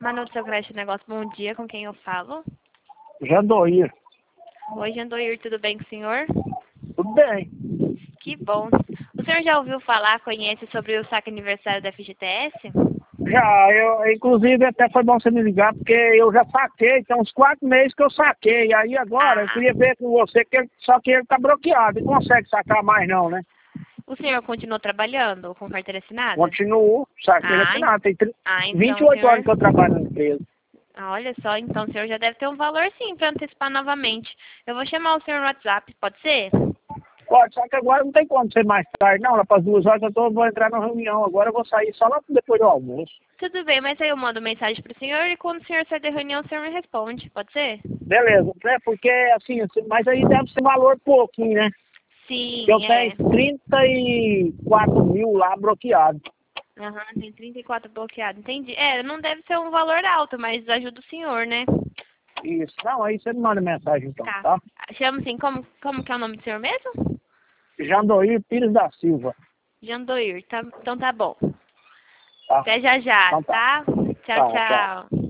Manu do seu crédito negócio, bom dia, com quem eu falo? Jandoir. Oi, Jandoir, tudo bem com o senhor? Tudo bem. Que bom. O senhor já ouviu falar, conhece sobre o saque aniversário da FGTS? Já, inclusive até foi bom você me ligar, porque eu já saquei, tem uns 4 meses que eu saquei. Aí agora eu queria ver com você, só que ele tá bloqueado, não consegue sacar mais não, né? O senhor continuou trabalhando com carteira assinada? Continuo, saquei assinado. Tem então, 28 senhor... anos que eu trabalho na empresa. Olha só, então o senhor já deve ter um valor sim para antecipar novamente. Eu vou chamar o senhor no WhatsApp, pode ser? Pode, só que agora não tem como ser mais tarde, não. Lá para as 2 horas vou entrar na reunião. Agora eu vou sair só lá depois do almoço. Tudo bem, mas aí eu mando mensagem pro senhor e quando o senhor sair da reunião, o senhor me responde, pode ser? Beleza, né? Porque assim, mas aí deve ser valor pouquinho, né? Sim, Eu tenho 34 mil lá bloqueado. Aham, tem 34 bloqueado, entendi. Não deve ser um valor alto, mas ajuda o senhor, né? Isso. Não, aí você me manda mensagem então, tá? Chama assim, como que é o nome do senhor mesmo? Jandoir Pires da Silva. Jandoir, tá, então tá bom. Tá? Até já já, Então tá. tá? Tchau, Tchau. tchau.